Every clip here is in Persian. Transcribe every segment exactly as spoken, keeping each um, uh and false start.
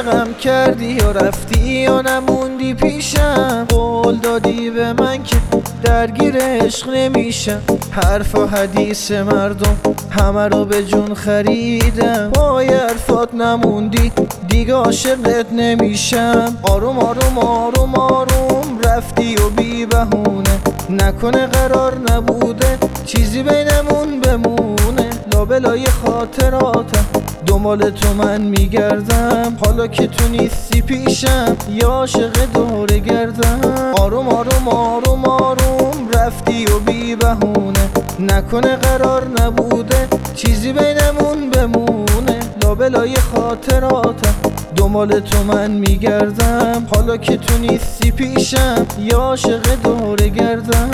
عاشقم کردی یا رفتی یا نموندی پیشم، قول دادی به من که درگیر عشق نمیشم. حرف و حدیث مردم همه رو به جون خریدم، پای حرفات نموندی دیگه عاشقت نمیشم. آروم آروم آروم آروم رفتی و بی بهونه، نکنه قرار نبوده چیزی بینمون بمونه. لابلای خاطراتم دنبال تو من میگردم، حالا که تو نیستی پیشم یا عاشق دوره گردم. آروم آروم آروم آروم رفتی و بی بهونه، نکنه قرار نبوده چیزی بینمون بمونه. لابلای خاطراتم دنبال تو من میگردم، حالا که تو نیستی پیشم یا عاشق دوره گردم.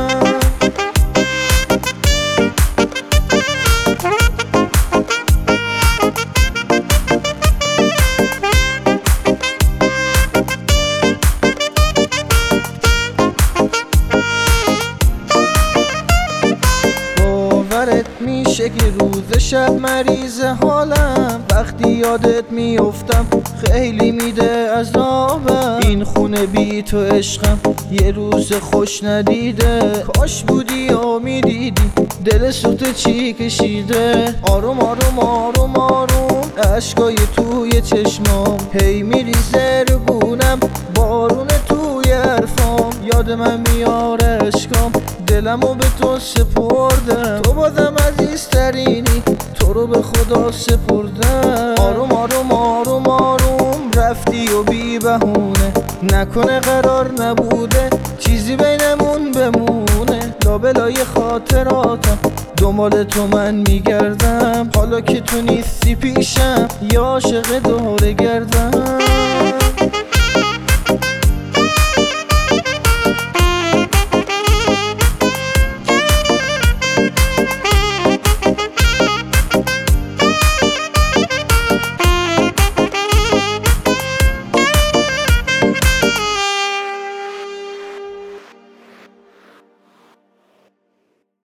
میشه که روز شب مریض حالم، وقتی یادت میافتم خیلی میده عذابم. این خونه بی تو عشقم یه روز خوش ندیده، کاش بودی و میدیدی دل سوت چی کشیده. آروم آروم آروم آروم اشکای توی چشمام هی میریزه رو گونم، بارون توی حرفام یاد من میاره اشکام. دلمو به تو سپردم، تو بازم عزیزترینی، تو رو به خدا سپردم. آروم آروم آروم آروم رفتی و بی بهونه، نکنه قرار نبوده چیزی بینمون بمونه. لابلای خاطراتم دنبال تو من میگردم، حالا که تو نیستی پیشم یا عاشق دوره گردم.